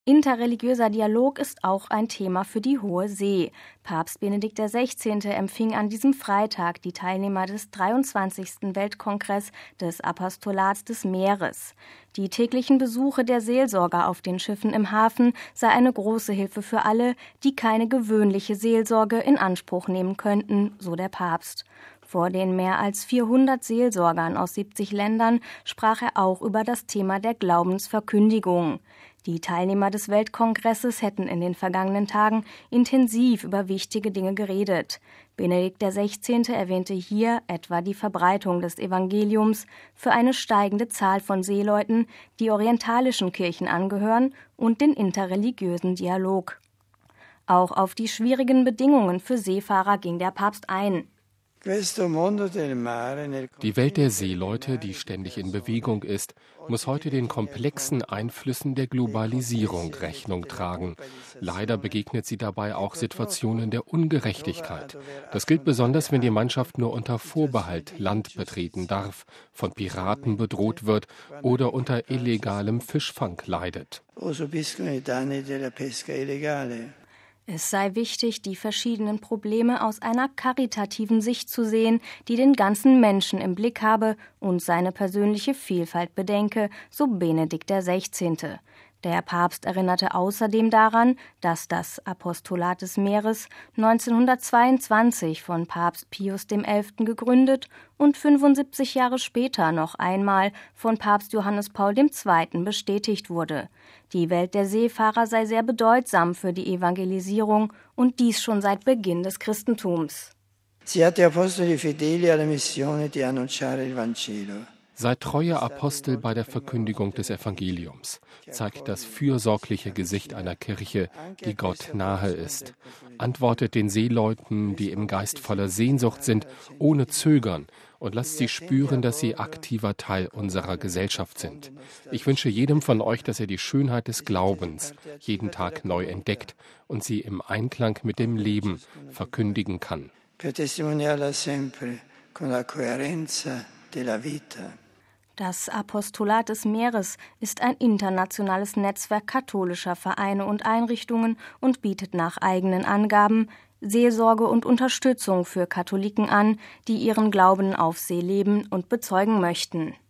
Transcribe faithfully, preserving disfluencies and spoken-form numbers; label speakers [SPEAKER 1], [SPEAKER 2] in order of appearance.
[SPEAKER 1] Interreligiöser Dialog ist auch ein Thema für die Hohe See. Papst Benedikt der Sechzehnte empfing an diesem Freitag die Teilnehmer des dreiundzwanzigsten Weltkongress des Apostolats des Meeres. Die täglichen Besuche der Seelsorger auf den Schiffen im Hafen sei eine große Hilfe für alle, die keine gewöhnliche Seelsorge in Anspruch nehmen könnten, so der Papst. Vor den mehr als vierhundert Seelsorgern aus siebzig Ländern sprach er auch über das Thema der Glaubensverkündigung. Die Teilnehmer des Weltkongresses hätten in den vergangenen Tagen intensiv über wichtige Dinge geredet. Benedikt der Sechzehnte erwähnte hier etwa die Verbreitung des Evangeliums für eine steigende Zahl von Seeleuten, die orientalischen Kirchen angehören, und den interreligiösen Dialog. Auch auf die schwierigen Bedingungen für Seefahrer ging der Papst ein.
[SPEAKER 2] Die Welt der Seeleute, die ständig in Bewegung ist, muss heute den komplexen Einflüssen der Globalisierung Rechnung tragen. Leider begegnet sie dabei auch Situationen der Ungerechtigkeit. Das gilt besonders, wenn die Mannschaft nur unter Vorbehalt Land betreten darf, von Piraten bedroht wird oder unter illegalem Fischfang leidet.
[SPEAKER 1] Es sei wichtig, die verschiedenen Probleme aus einer karitativen Sicht zu sehen, die den ganzen Menschen im Blick habe und seine persönliche Vielfalt bedenke, so Benedikt der Sechzehnte. Der Papst erinnerte außerdem daran, dass das Apostolat des Meeres neunzehnhundertzweiundzwanzig von Papst Pius der Elfte gegründet und fünfundsiebzig Jahre später noch einmal von Papst Johannes Paul der Zweite bestätigt wurde. Die Welt der Seefahrer sei sehr bedeutsam für die Evangelisierung und dies schon seit Beginn des Christentums.
[SPEAKER 3] Siate apostoli fedeli alla missione di annunciare il Vangelo.
[SPEAKER 2] Seid treue Apostel bei der Verkündigung des Evangeliums. Zeigt das fürsorgliche Gesicht einer Kirche, die Gott nahe ist. Antwortet den Seeleuten, die im Geist voller Sehnsucht sind, ohne Zögern und lasst sie spüren, dass sie aktiver Teil unserer Gesellschaft sind. Ich wünsche jedem von euch, dass er die Schönheit des Glaubens jeden Tag neu entdeckt und sie im Einklang mit dem Leben verkündigen kann.
[SPEAKER 3] Per testimoniarla sempre con la coerenza della vita.
[SPEAKER 1] Das Apostolat des Meeres ist ein internationales Netzwerk katholischer Vereine und Einrichtungen und bietet nach eigenen Angaben Seelsorge und Unterstützung für Katholiken an, die ihren Glauben auf See leben und bezeugen möchten.